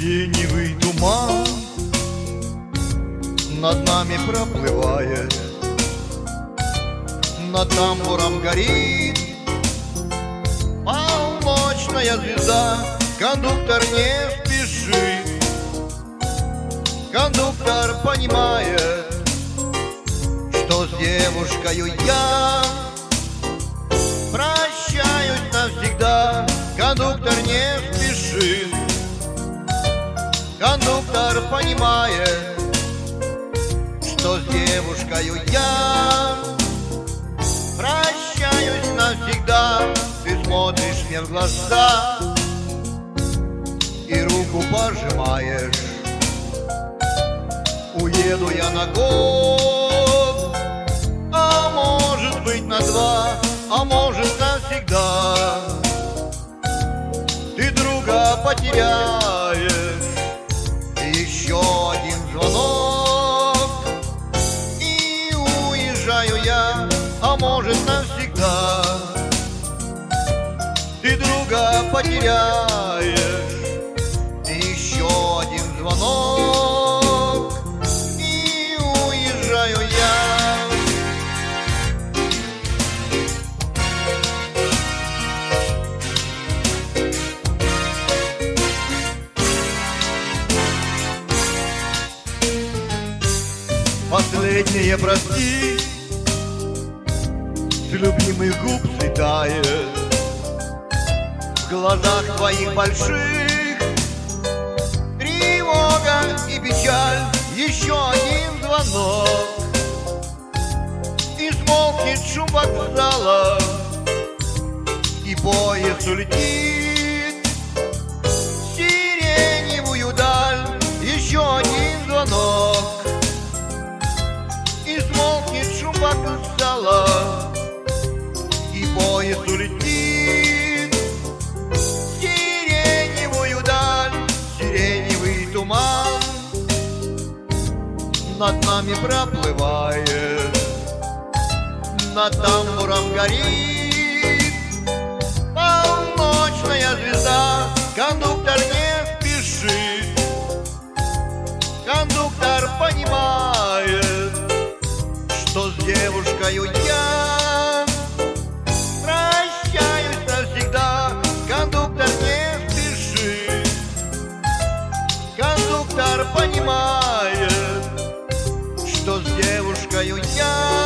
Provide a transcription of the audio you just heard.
Сиреневый туман над нами проплывает, над тамбуром горит полночная звезда. Кондуктор не спешит, кондуктор понимает, что с девушкою я прощаюсь навсегда. Кондуктор не спешит, кондуктор понимает, что с девушкою я прощаюсь навсегда. Ты смотришь мне в глаза и руку пожимаешь. Уеду я на год, а может быть на два, а может навсегда. Ты друга потеряешь, еще один звонок, и уезжаю я, а может навсегда. Ты друга потеряешь, еще один звонок, и уезжаю я. Последнее прости с любимых губ слетает, в глазах твоих больших тревога и печаль. Еще один звонок, и смолкнет шум вокзала, и поезд улетит в сиреневую даль. Еще один звонок, и смолкнет шум вокзала, и поезд улетит в сиреневую даль. Сиреневый туман над нами проплывает, над тамбуром горит полночная звезда. Кондуктор не спешит, кондуктор понимает, что с девушкою я прощаюсь навсегда. Кондуктор не спешит, кондуктор понимает, что с девушкою я